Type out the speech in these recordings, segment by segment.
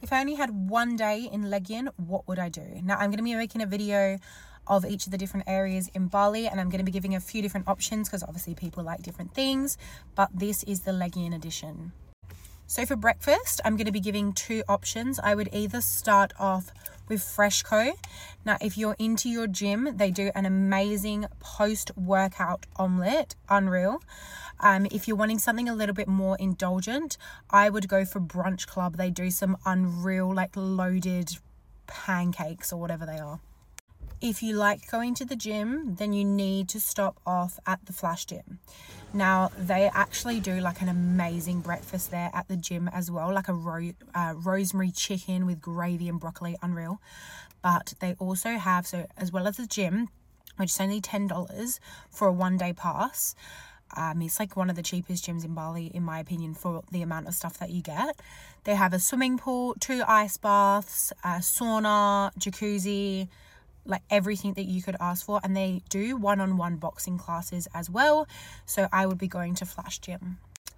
If I only had one day in Legian, what would I do? Now, I'm going to be making a video of each of the different areas in Bali, and I'm going to be giving a few different options because obviously people like different things, but this is the Legian edition. So for breakfast, I'm going to be giving two options. I would either start off with Freshco. Now, if you're into your gym, they do an amazing post-workout omelette, unreal. If you're wanting something a little bit more indulgent, I would go for Brunch Club. They do some unreal, like loaded pancakes or whatever they are. If you like going to the gym, then you need to stop off at the Flash Gym. Now, they actually do like an amazing breakfast there at the gym as well, like a rosemary chicken with gravy and broccoli, unreal. But they also have, so as well as the gym, which is only $10 for a one-day pass. It's like one of the cheapest gyms in Bali, in my opinion, for the amount of stuff that you get. They have a swimming pool, 2 ice baths, a sauna, jacuzzi, like everything that you could ask for, and they do one-on-one boxing classes as well. So I would be going to Flash Gym.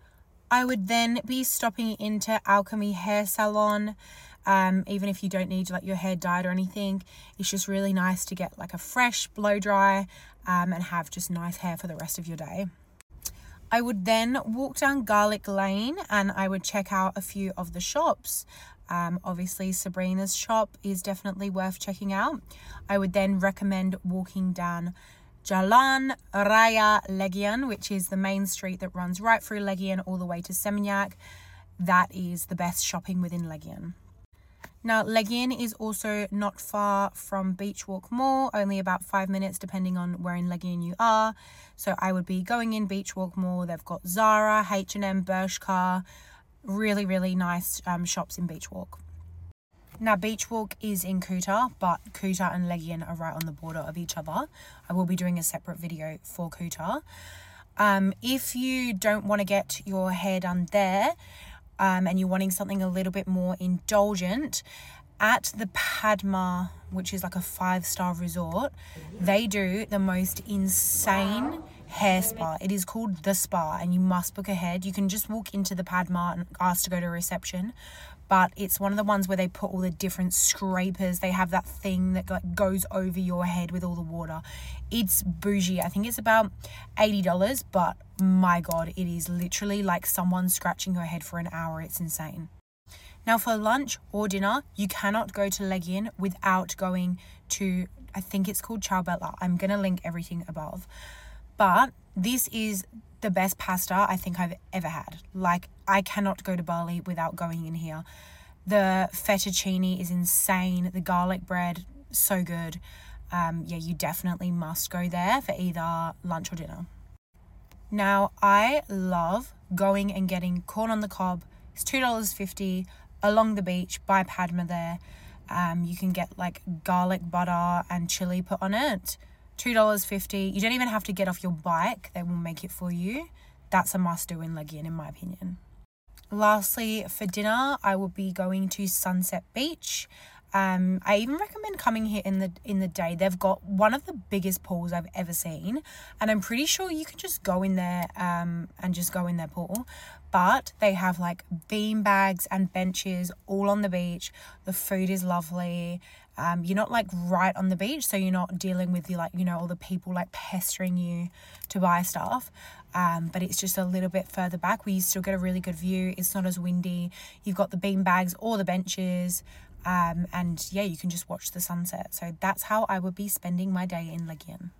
I would then be stopping into Alchemy Hair Salon. Even if you don't need like your hair dyed or anything, it's just really nice to get like a fresh blow dry and have just nice hair for the rest of your day. I would then walk down Garlic Lane and I would check out a few of the shops. Obviously Sabrina's shop is definitely worth checking out. I would then recommend walking down Jalan Raya Legian, which is the main street that runs right through Legian all the way to Seminyak. That is the best shopping within Legian. Now, Legian is also not far from Beach Walk Mall, only about 5 minutes depending on where in Legian you are. So I would be going in Beach Walk Mall. They've got Zara, H&M, Bershka, really, really nice shops in Beach Walk. Now, Beach Walk is in Kuta, but Kuta and Legian are right on the border of each other. I will be doing a separate video for Kuta. If you don't want to get your hair done there, and you're wanting something a little bit more indulgent, at the Padma, which is like a 5-star resort, they do the most insane hair spa. It is called The Spa, and you must book ahead. You can just walk into the Padma and ask to go to reception, but it's one of the ones where they put all the different scrapers. They have that thing that like goes over your head with all the water. It's bougie. I think it's about $80, but my God, it is literally like someone scratching your head for an hour. It's insane. Now, for lunch or dinner, you cannot go to Legian without going to, I think it's called Ciao Bella. I'm going to link everything above. But this is the best pasta I think I've ever had. Like, I cannot go to Bali without going in here. The fettuccine is insane. The garlic bread, so good. Yeah, you definitely must go there for either lunch or dinner. Now, I love going and getting corn on the cob. It's $2.50 along the beach by Padma there. You can get like garlic butter and chili put on it. $2.50. You don't even have to get off your bike. They will make it for you. That's a must do in Legian, in my opinion. Lastly, for dinner, I will be going to Sunset Beach. I even recommend coming here in the day. They've got one of the biggest pools I've ever seen, and I'm pretty sure you can just go in there and just go in their pool. But they have like bean bags and benches all on the beach. The food is lovely. You're not like right on the beach, so you're not dealing with all the people like pestering you to buy stuff. But it's just a little bit further back where you still get a really good view. It's not as windy. You've got the bean bags or the benches. And yeah, you can just watch the sunset. So that's how I would be spending my day in Legian.